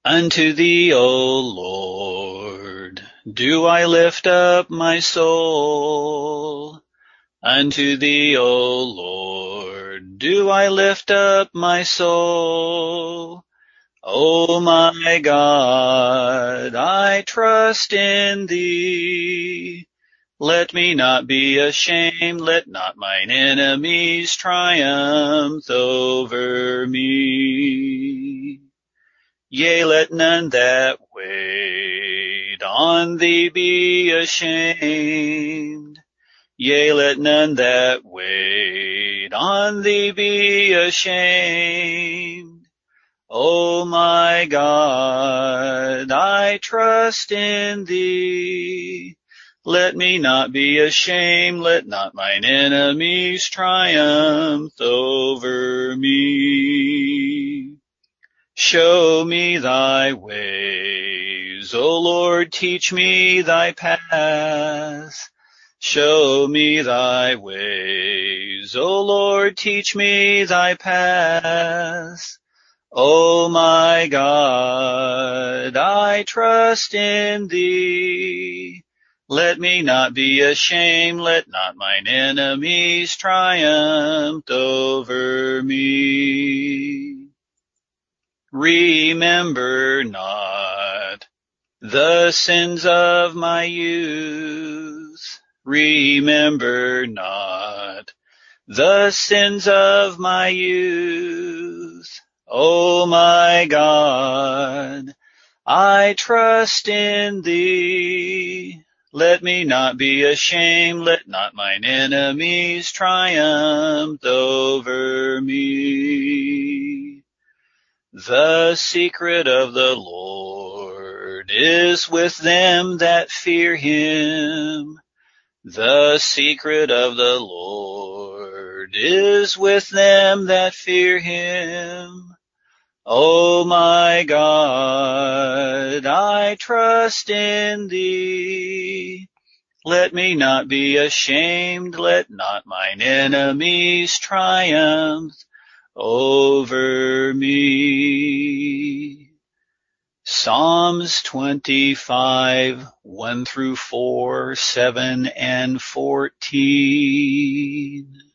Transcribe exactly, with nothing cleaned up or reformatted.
Unto thee, O Lord, do I lift up my soul. Unto thee, O Lord, do I lift up my soul. O my God, I trust in thee. Let me not be ashamed, let not mine enemies triumph over me. Yea, let none that wait on thee be ashamed. Yea, let none that wait on thee be ashamed. O my God, I trust in thee. Let me not be ashamed, let not mine enemies triumph over me. Show me thy ways, O Lord, teach me thy paths. Show me thy ways, O Lord, teach me thy paths. O my God, I trust in thee. Let me not be ashamed, let not mine enemies triumph over me. Remember not the sins of my youth. Remember not the sins of my youth. O my God, I trust in thee. Let me not be ashamed, let not mine enemies triumph over me. The secret of the Lord is with them that fear him. The secret of the Lord is with them that fear him. O my God, I trust in thee. Let me not be ashamed, let not mine enemies triumph over me. Psalms twenty-five, one through four, seven and fourteen.